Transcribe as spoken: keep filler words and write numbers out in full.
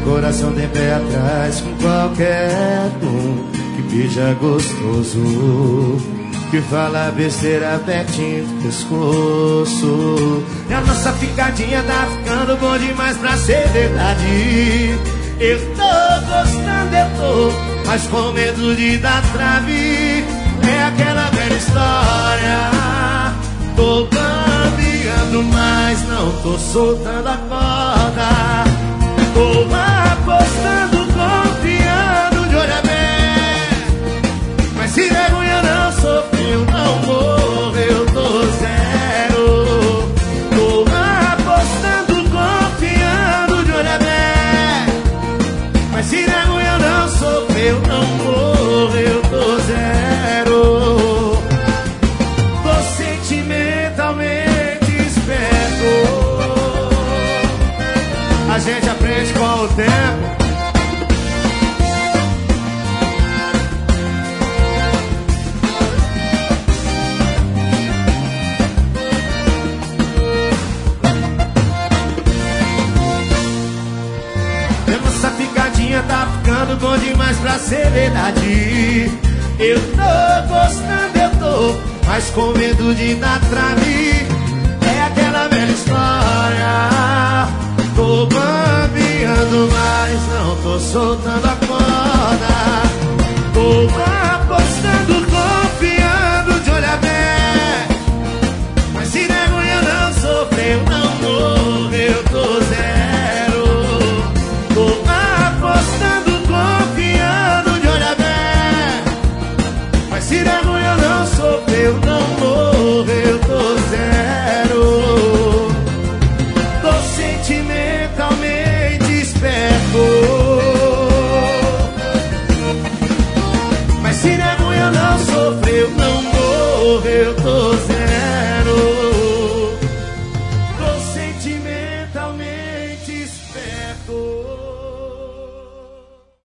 coração tem pé atrás com qualquer um que beija gostoso, que fala besteira pertinho do pescoço. E a nossa ficadinha tá ficando bom demais pra ser verdade. Eu tô gostando, eu tô, mas com medo de dar trave. É aquela velha história. Tô bambeando, mas não tô soltando a corda. Tô apostando, confiando de olho aberto, mas se vergonha não sofreu, não morreu, tô zero. Tô apostando, confiando de olho aberto, mas se vergonha não sofreu, não morreu, tô zero. Tô sentimentalmente esperto. A gente aprende com o tempo. Essa picadinha tá ficando bom demais pra ser verdade. Eu tô gostando, eu tô, mas com medo de dar trave. É aquela velha história. Tô bambeando, mas não tô soltando a corda. Tô apostando, confiando de olho aberto, mas se vergonha não sofreu, não morreu, tô zero. Tô apostando, confiando de olho aberto, mas se vergonha não sofreu, não morreu, tô zero. Tô sentimentalmente esperto.